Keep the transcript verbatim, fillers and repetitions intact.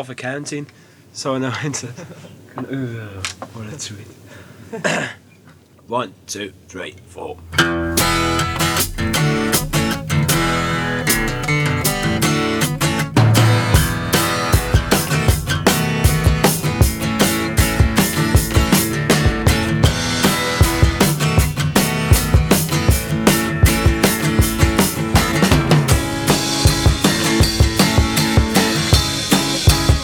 off accounting, so I know when to. Ooh, what a tweet. One, two, three, four.